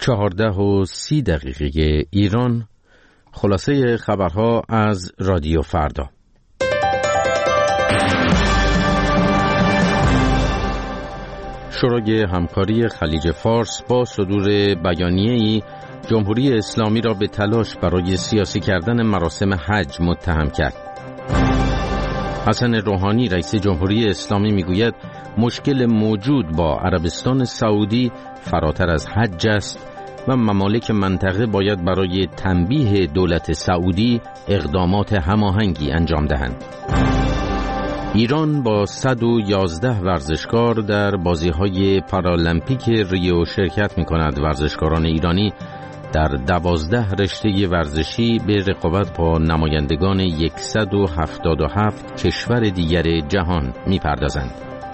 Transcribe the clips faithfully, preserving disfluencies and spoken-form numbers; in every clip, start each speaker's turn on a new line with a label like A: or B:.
A: چهارده و سی دقیقه ایران. خلاصه خبرها از رادیو فردا. شورای همکاری خلیج فارس با صدور بیانیه‌ای جمهوری اسلامی را به تلاش برای سیاسی کردن مراسم حج متهم کرد. حسن روحانی رئیس جمهوری اسلامی میگوید مشکل موجود با عربستان سعودی فراتر از حج است و ممالک منطقه باید برای تنبیه دولت سعودی اقدامات هماهنگی انجام دهند. ایران با صد و یازده ورزشکار در بازی‌های پارالمپیک ریو شرکت می‌کند. ورزشکاران ایرانی در دوازده رشته ورزشی به رقابت با نمایندگان صد و هفتاد و هفت کشور دیگر جهان می‌پردازند.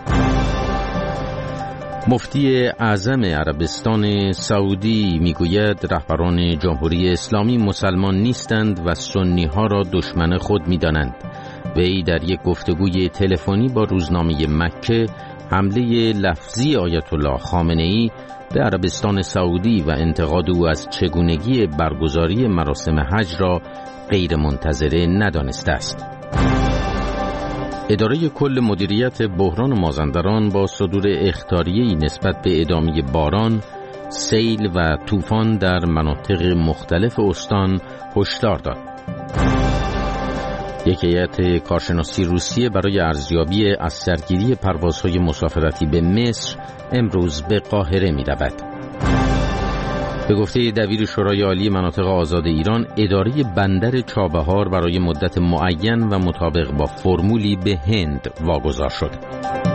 A: مفتی اعظم عربستان سعودی میگوید رهبران جمهوری اسلامی مسلمان نیستند و سنی ها را دشمن خود میدانند. وی در یک گفتگوی تلفنی با روزنامه مکه حمله لفظی آیت الله خامنه‌ای به عربستان سعودی و انتقاد او از چگونگی برگزاری مراسم حج را غیر منتظره ندانسته است. اداره کل مدیریت بحران مازندران با صدور اخطاریه‌ای نسبت به ادامه باران، سیل و طوفان در مناطق مختلف استان هشدار داد. یک هیئت کارشناسی روسیه برای ارزیابی از سرگیری پروازهای مسافرتی به مصر امروز به قاهره می‌رود. به گفته دبیر شورای عالی مناطق آزاد ایران، اداره بندر چابهار برای مدت معین و مطابق با فرمولی به هند واگذار شد.